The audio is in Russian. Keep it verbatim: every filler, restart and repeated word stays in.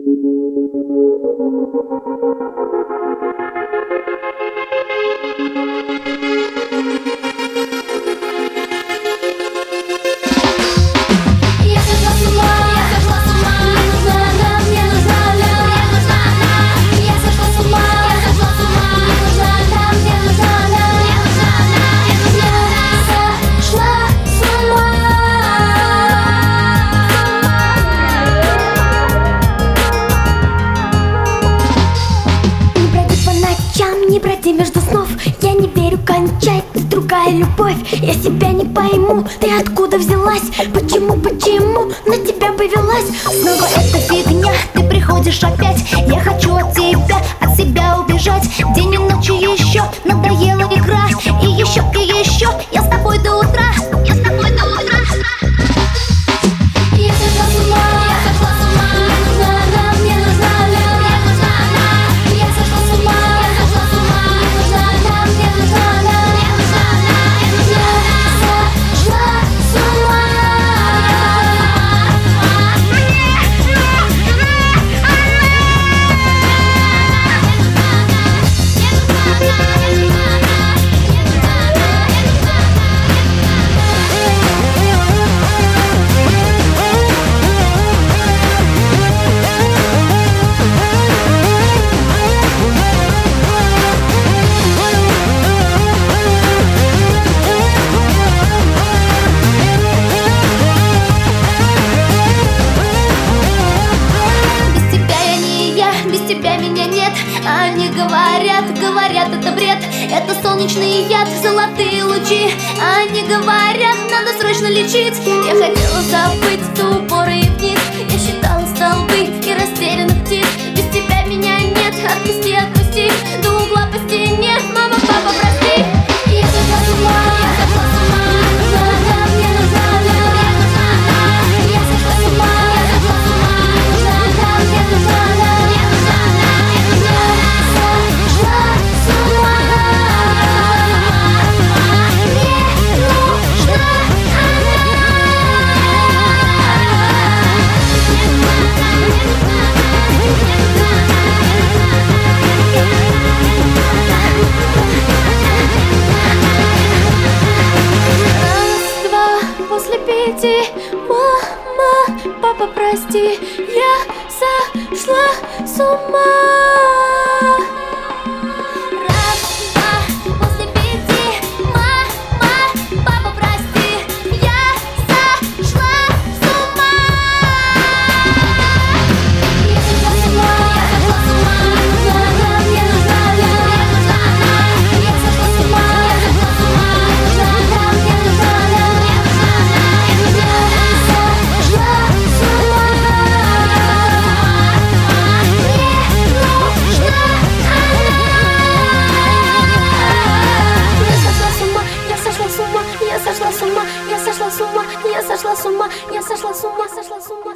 Не броди между снов, я не верю, кончай, ты другая любовь. Я себя не пойму, ты откуда взялась? Почему, почему на тебя повелась? Снова эта фигня, ты приходишь опять. Я хочу от тебя, от себя убежать. День и ночь еще, надоела игра. И еще, и еще, я с тобой до утра. Я с тобой до утра. Я сошла с ума, я сошла с ума. Мне нужна она, мне нужна она, мне нужна она. Я сошла с ума. Тебя меня нет, они говорят, говорят, это бред. Это солнечный яд, золотые лучи. Они говорят, надо срочно лечить. Я хотела забыть ступоры и вниз. Я считала столбы и растерянных птиц. Без тебя меня нет, отпусти, отпусти. До угла по стене, мама, папа, прости. Я сошла с ума, я сошла с ума. Мне нужна она, мне нужна она, мне нужна она. Я сошла с ума, я сошла с ума. Мне нужна она, мне нужна она. После пяти, мама, папа, прости, я сошла с ума. Раз, два, после пяти, мама, папа, прости, я сошла с ума. Я сошла с ума, я сошла с ума. Мне нужна она, мне нужна она, мне нужна она. Я сошла с ума, я сошла с ума. Мне нужна она, мне нужна она. Я сошла с ума, я сошла с ума, я сошла с ума, я сошла с ума, я сошла с ума.